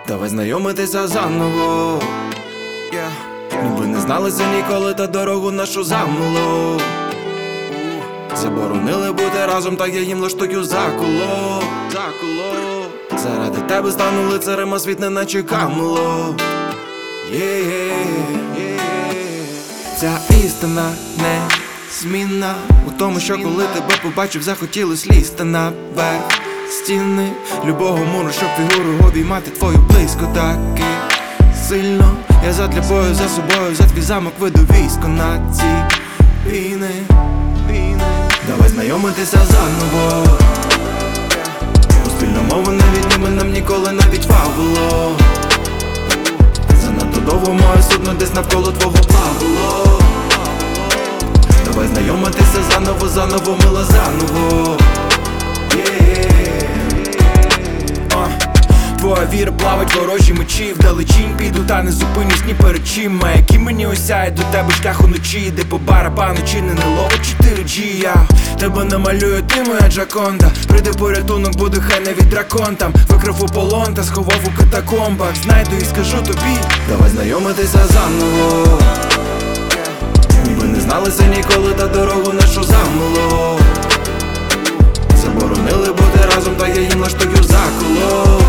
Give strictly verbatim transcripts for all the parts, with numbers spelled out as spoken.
Давай знайомитися заново, yeah. Ми би не зналися ніколи, та дорогу нашу замило. Заборонили бути разом, так я їм влаштую заколо. Заколо. Заради тебе стану лицарем, а світ не наче камело. Yeah, yeah, yeah. Ця істина не змінна у тому, що коли тебе побачив, захотілось лізти наверх стіни любого муру, щоб фігуру обіймати твою близько. Таки сильно я задля бою за собою, за твій замок веду військо на ці війни. Давай знайомитися заново. Спільна мова не відніме нам ніколи навіть фаволо. Занадто довго моє судно десь навколо твого плавало. Давай знайомитися заново, заново, мила, заново. Yeah. uh. Твоя віра плавать ворожі мечі, вдалечінь піду, та не зупинюсь ні перед чим. А які мені осяють до тебе шлях уночі, де по барабану чи не ловить чотири джі. Я тебе намалюю, ти моя Джаконда. Прийде порятунок, буду хай не від дракон там. Викрив у полон та сховав у катакомбах. Знайду і скажу тобі, давай знайомитися заново. Ніби не зналися ніколи, та дорогу нашу замило. Заборонили бути разом, та я їм влаштую заколо.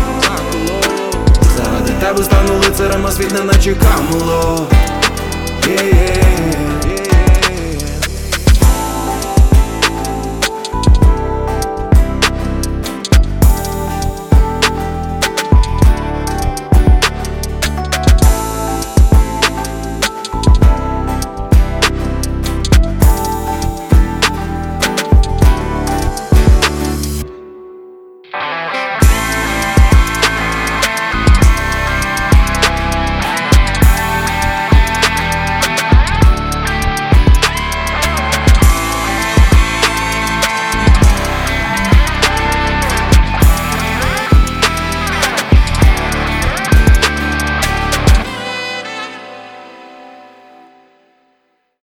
Заради тебе стану лицарем, а світ не наче камело. Yeah, yeah.